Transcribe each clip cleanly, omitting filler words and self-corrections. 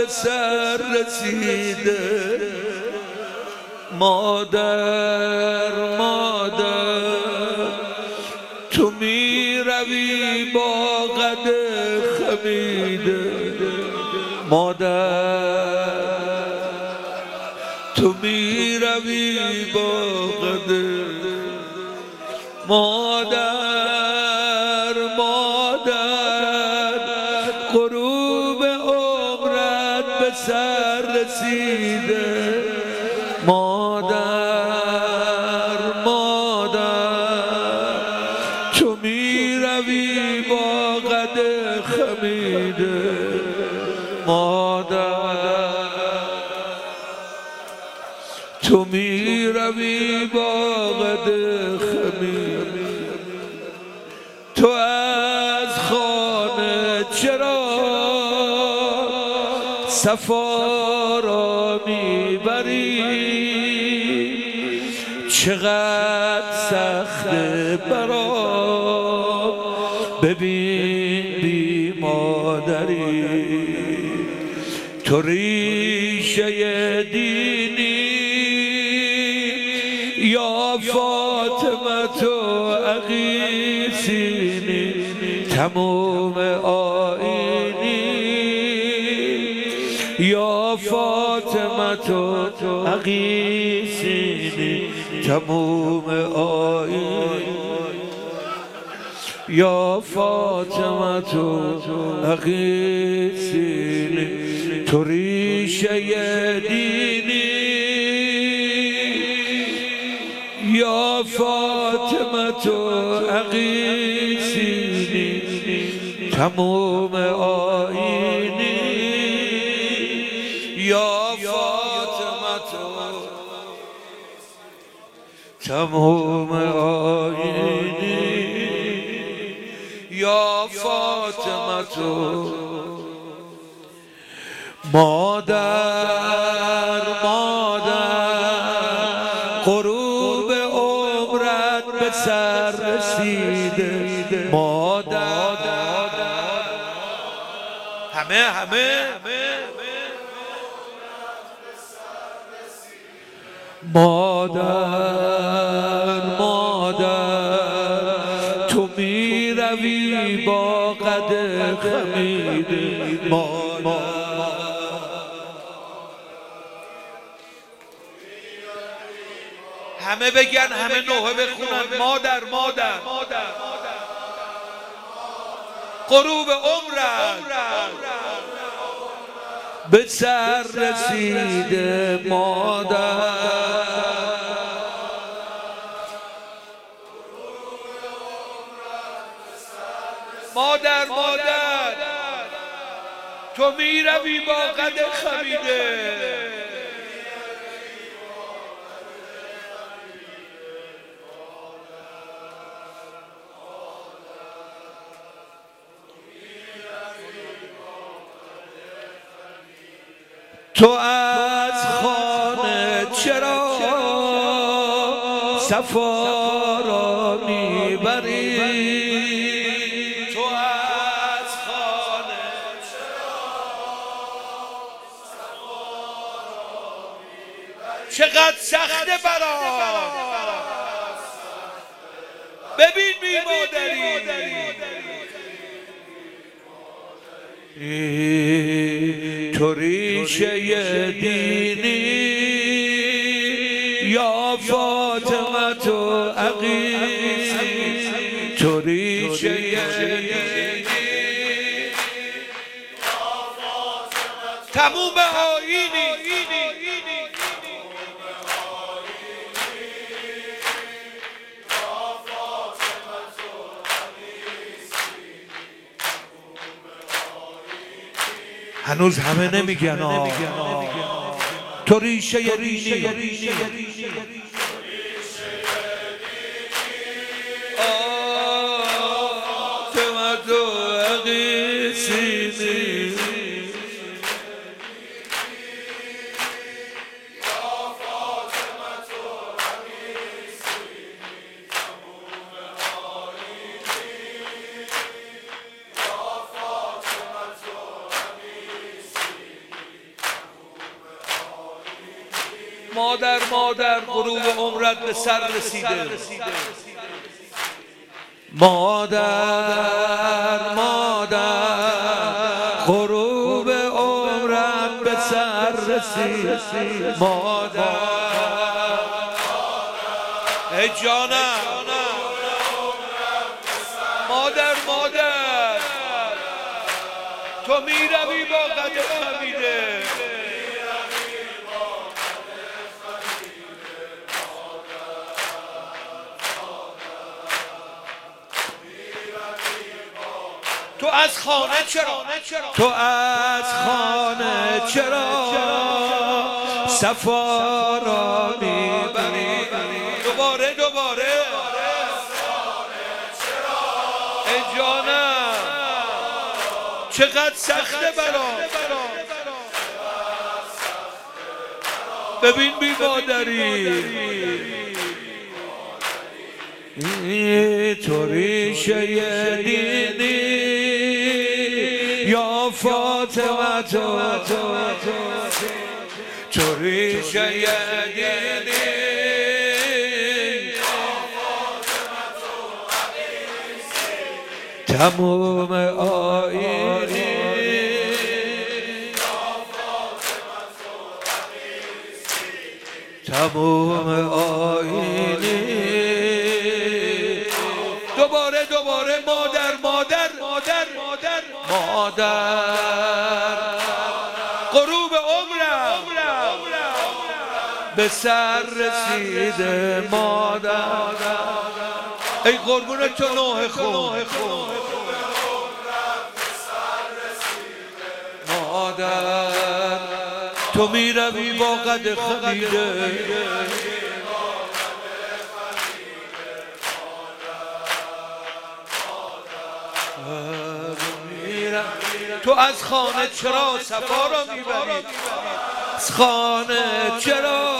به سر رسیده. مادر مادر تو می روی با قد خمیده. مادر تو می روی با قد. مادر مادر غروب عمرت به سر رسیده. مادر مادر تو می روی با قد خمیده. مادر تو می روی با قد خمیده. تو از خانه چرا صفا را میبری؟ چقدر سخته برام ببین بی مادری. تو ریشه دینی یا فاطمه تو عقیسینی. تموم آینی یا فاطمه تو عقیسینی. تموم آینی یا فاطمه تو عقیسینی. تو ریشه دینی یا فاطمه تو عقیسینی. تموم آینی یا فاطمه تو. تموم آینی یا فاطمه تو. مادر مادر غروب عمرت به سر رسیده. مادر همه مادر مادر تو می روی با قد خمیده. همه بگن، همه نوحه بخونن. مادر مادر غروب عمرت به سر رسیده. مادر مادر مادر تو می روی با قد خمیده. تو از خانه چرا صفا را میبری؟ تو از خانه چرا صفا را میبری؟ چقدر سخته برام ببین بی مادری. تو ریشه دینی یا فاطمه تو عقیل. تو ریشه دینی تموم آیینی. هنوز همه نمیگن تو ریشه دینی. مادر غروب عمرت به سر رسیده. مادر غروب عمرت به سر رسید. مادر ای جانم مادر تو میروی با قد خمیده. تو از خانه چرا صفا را میبری؟ دوباره ای جانم چقدر سخته برام. ببین بی مادری تو ریشه دینی یا فاطمه تو ریشه دینی تموم آیینی تموم آیینی. دوباره مادر غروب عمرم به سر رسیده. مادر ای قربون تو نوح خون. مادر تو میروی با قد خمیده. تو از خانه چرا صفا را میبری؟ از خانه چرا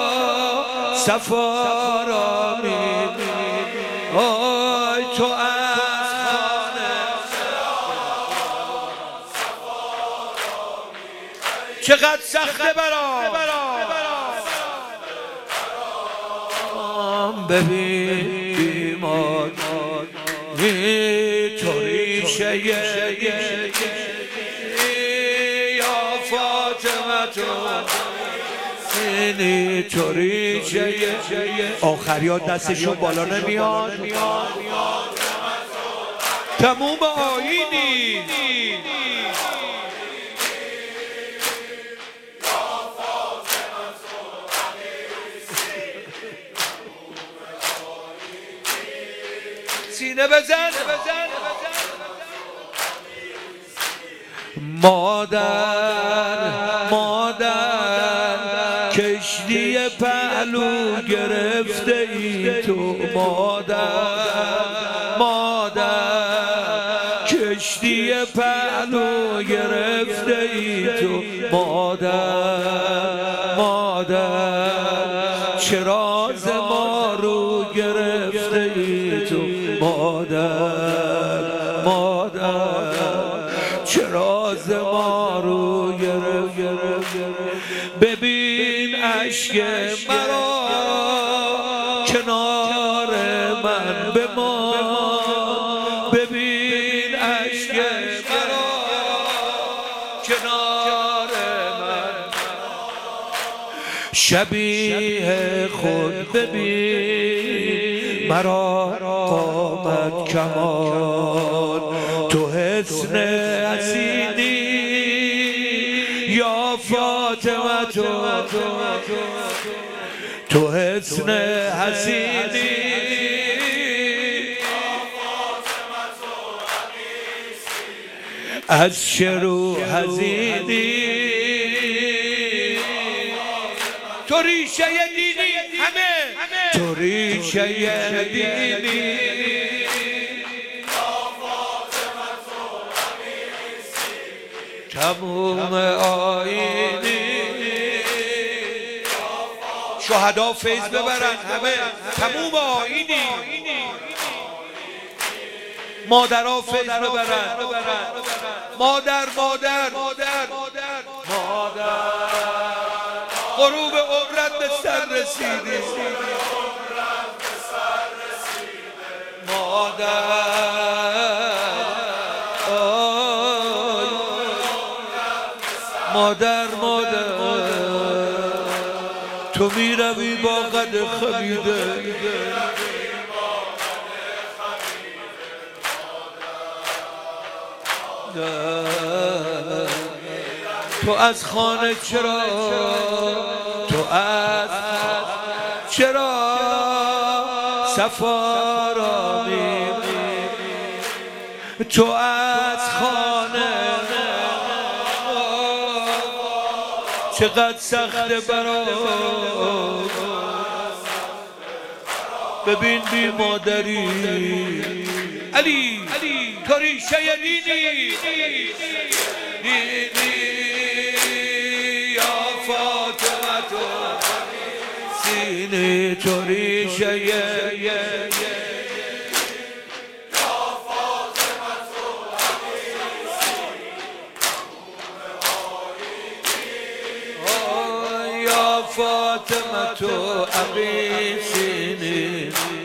صفا را میبری؟ آی تو از خانه چقدر سخته برام. ببین بیمار تو ریشه یا فاطمه تو ریشه. آخریات دستشون بالا نمیاد. تموم آیینی سینه بزن. مادر کشتی پهلو گرفته ای تو. مادر کشتی پهلو گرفته ای تو. مادر چرا ز ما رو گرفته ای تو. مادر چرا ز ما رو گرفت. ببین اشک مرا کنار من بمان. ببین اشک مرا کنار من. شبیه خود ببین مرا قامت کمال. تو حسن حسینی یا فاطمه تو حسن حسینی از شروع حزینی. تو ریشه دینی تو ریشه دینی تموم آیینی. شهدا فیض ببرن همه تموم آیینی. مادرها فیض ببرن. مادر غروب عمرت به سر رسیدی مادر تو می روی با قد خمیده تو از خانه چرا صفا را میری تو از خانه چقدر سخته برات ببین بی مادری علی تو ریشه دینی یا فاطمه تو سینه تو ریشه فاطمه تو ابی سینی